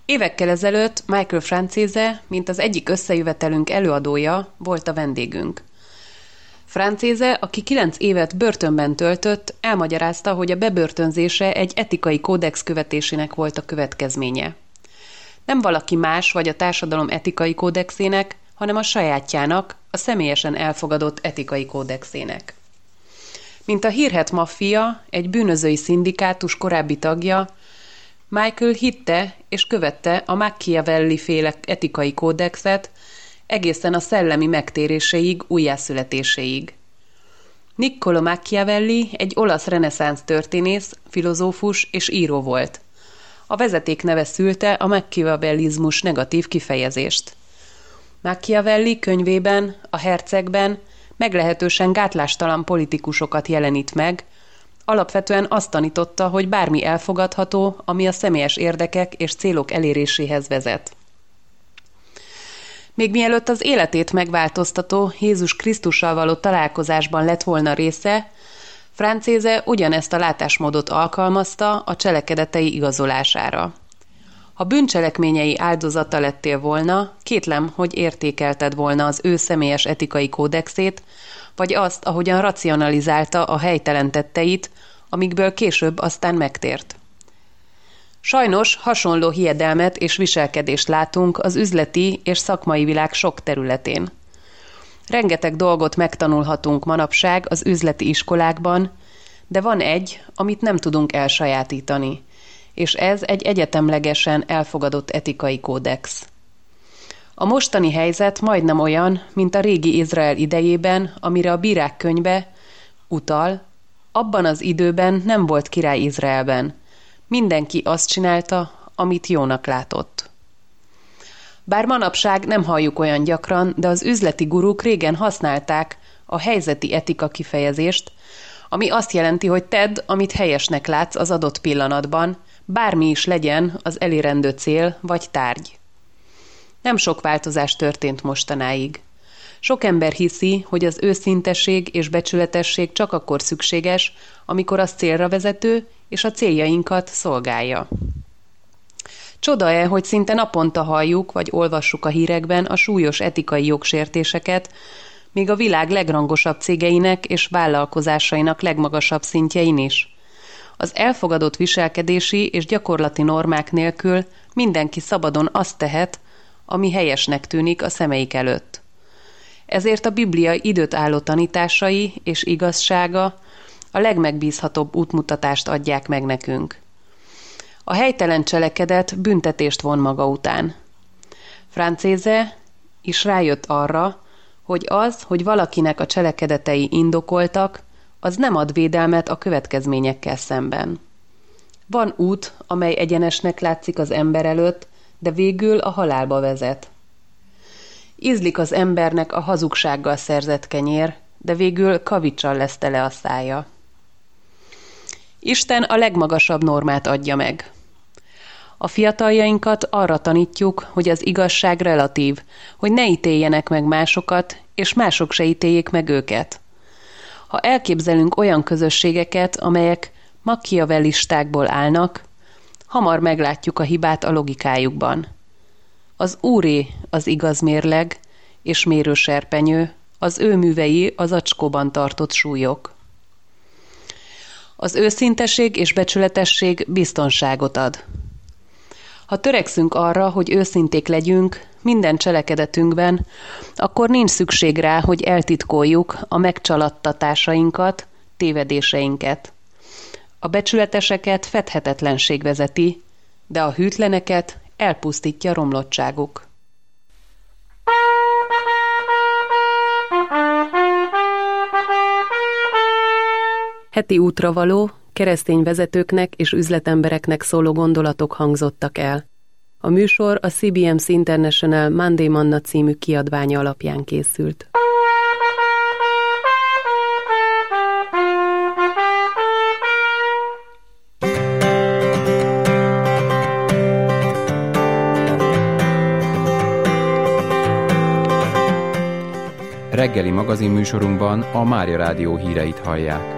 Évekkel ezelőtt Michael Francese, mint az egyik összejövetelünk előadója, volt a vendégünk. Francese, aki 9 évet börtönben töltött, elmagyarázta, hogy a bebörtönzése egy etikai kódex követésének volt a következménye. Nem valaki más vagy a társadalom etikai kódexének, hanem a sajátjának, a személyesen elfogadott etikai kódexének. Mint a hírhedt maffia, egy bűnözői szindikátus korábbi tagja, Michael hitte és követte a Machiavelli-féle etikai kódexet egészen a szellemi megtéréséig, újjászületéséig. Niccolò Machiavelli egy olasz reneszánsz történész, filozófus és író volt. A vezetékneve szülte a machiavellizmus negatív kifejezést. Machiavelli könyvében, a Hercegben meglehetősen gátlástalan politikusokat jelenít meg, alapvetően azt tanította, hogy bármi elfogadható, ami a személyes érdekek és célok eléréséhez vezet. Még mielőtt az életét megváltoztató Jézus Krisztussal való találkozásban lett volna része, Francese ugyanezt a látásmódot alkalmazta a cselekedetei igazolására. Ha bűncselekményei áldozata lettél volna, kétlem, hogy értékelted volna az ő személyes etikai kódexét, vagy azt, ahogyan racionalizálta a helytelen tetteit, amikből később aztán megtért. Sajnos hasonló hiedelmet és viselkedést látunk az üzleti és szakmai világ sok területén. Rengeteg dolgot megtanulhatunk manapság az üzleti iskolákban, de van egy, amit nem tudunk elsajátítani, és ez egy egyetemlegesen elfogadott etikai kódex. A mostani helyzet majdnem olyan, mint a régi Izrael idejében, amire a Bírák könyve utal, abban az időben nem volt király Izraelben. Mindenki azt csinálta, amit jónak látott. Bár manapság nem halljuk olyan gyakran, de az üzleti guruk régen használták a helyzeti etika kifejezést, ami azt jelenti, hogy tedd, amit helyesnek látsz az adott pillanatban, bármi is legyen az elérendő cél vagy tárgy. Nem sok változás történt mostanáig. Sok ember hiszi, hogy az őszintesség és becsületesség csak akkor szükséges, amikor az célra vezető és a céljainkat szolgálja. Csoda-e, hogy szinte naponta halljuk vagy olvassuk a hírekben a súlyos etikai jogsértéseket, még a világ legrangosabb cégeinek és vállalkozásainak legmagasabb szintjein is. Az elfogadott viselkedési és gyakorlati normák nélkül mindenki szabadon azt tehet, ami helyesnek tűnik a szemeik előtt. Ezért a Biblia időt álló tanításai és igazsága a legmegbízhatóbb útmutatást adják meg nekünk. A helytelen cselekedet büntetést von maga után. Francese is rájött arra, hogy az, hogy valakinek a cselekedetei indokoltak, az nem ad védelmet a következményekkel szemben. Van út, amely egyenesnek látszik az ember előtt, de végül a halálba vezet. Ízlik az embernek a hazugsággal szerzett kenyér, de végül kavicsal lesz tele a szája. Isten a legmagasabb normát adja meg. A fiataljainkat arra tanítjuk, hogy az igazság relatív, hogy ne ítéljenek meg másokat, és mások se ítéljék meg őket. Ha elképzelünk olyan közösségeket, amelyek machiavellistákból állnak, hamar meglátjuk a hibát a logikájukban. Az Úré az igaz mérleg és mérőserpenyő, az ő művei az acskóban tartott súlyok. Az őszintesség és becsületesség biztonságot ad. Ha törekszünk arra, hogy őszinték legyünk minden cselekedetünkben, akkor nincs szükség rá, hogy eltitkoljuk a megcsalattatásainkat, tévedéseinket. A becsületeseket fedhetetlenség vezeti, de a hűtleneket elpusztítja romlottságuk. Heti útra való, keresztény vezetőknek és üzletembereknek szóló gondolatok hangzottak el. A műsor a CBMC International Monday Manna című kiadványa alapján készült. Reggeli magazinműsorunkban a Mária Rádió híreit hallják.